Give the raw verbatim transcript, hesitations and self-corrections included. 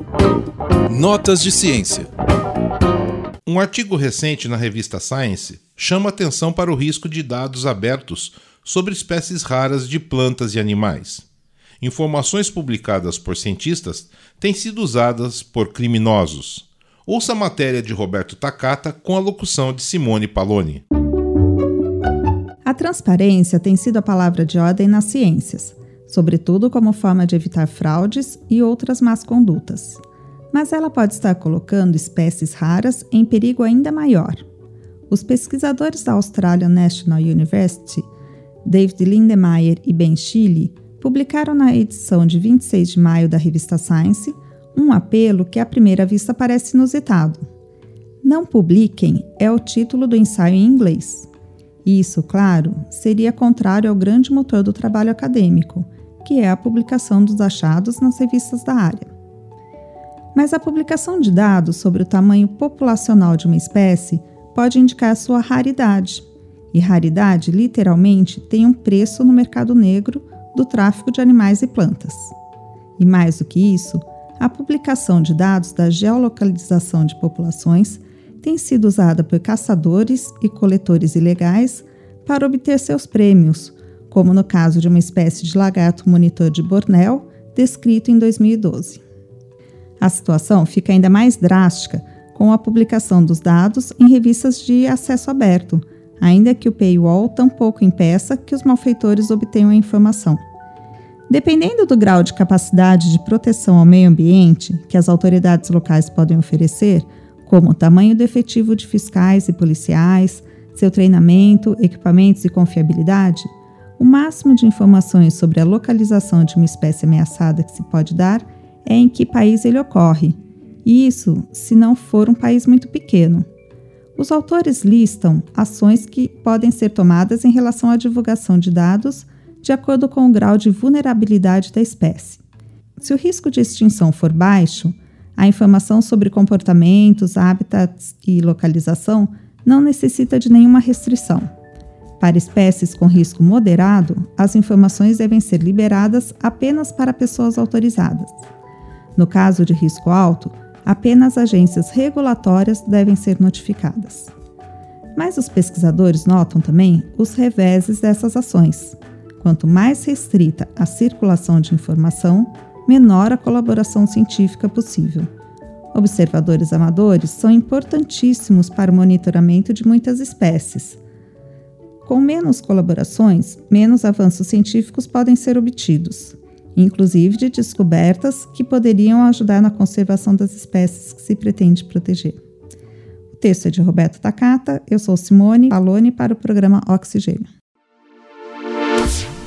Notas de ciência. Um artigo recente na revista Science chama atenção para o risco de dados abertos sobre espécies raras de plantas e animais. Informações publicadas por cientistas têm sido usadas por criminosos. Ouça a matéria de Roberto Takata com a locução de Simone Paloni. A transparência tem sido a palavra de ordem nas ciências, sobretudo como forma de evitar fraudes e outras más condutas. Mas ela pode estar colocando espécies raras em perigo ainda maior. Os pesquisadores da Australian National University, David Lindemeyer e Ben Shelley, publicaram na edição de vinte e seis de maio da revista Science um apelo que à primeira vista parece inusitado. Não publiquem é o título do ensaio em inglês. Isso, claro, seria contrário ao grande motor do trabalho acadêmico, que é a publicação dos achados nas revistas da área. Mas a publicação de dados sobre o tamanho populacional de uma espécie pode indicar sua raridade. E raridade, literalmente, tem um preço no mercado negro do tráfico de animais e plantas. E mais do que isso, a publicação de dados da geolocalização de populações tem sido usada por caçadores e coletores ilegais para obter seus prêmios, como no caso de uma espécie de lagarto monitor de Bornéu, descrito em dois mil e doze. A situação fica ainda mais drástica com a publicação dos dados em revistas de acesso aberto, ainda que o paywall tampouco impeça que os malfeitores obtenham a informação. Dependendo do grau de capacidade de proteção ao meio ambiente que as autoridades locais podem oferecer, como o tamanho do efetivo de fiscais e policiais, seu treinamento, equipamentos e confiabilidade, o máximo de informações sobre a localização de uma espécie ameaçada que se pode dar é em que país ele ocorre, e isso se não for um país muito pequeno. Os autores listam ações que podem ser tomadas em relação à divulgação de dados de acordo com o grau de vulnerabilidade da espécie. Se o risco de extinção for baixo, a informação sobre comportamentos, hábitats e localização não necessita de nenhuma restrição. Para espécies com risco moderado, as informações devem ser liberadas apenas para pessoas autorizadas. No caso de risco alto, apenas agências regulatórias devem ser notificadas. Mas os pesquisadores notam também os reveses dessas ações. Quanto mais restrita a circulação de informação, menor a colaboração científica possível. Observadores amadores são importantíssimos para o monitoramento de muitas espécies. Com menos colaborações, menos avanços científicos podem ser obtidos, inclusive de descobertas que poderiam ajudar na conservação das espécies que se pretende proteger. O texto é de Roberto Takata, eu sou Simone Paloni para o programa Oxigênio.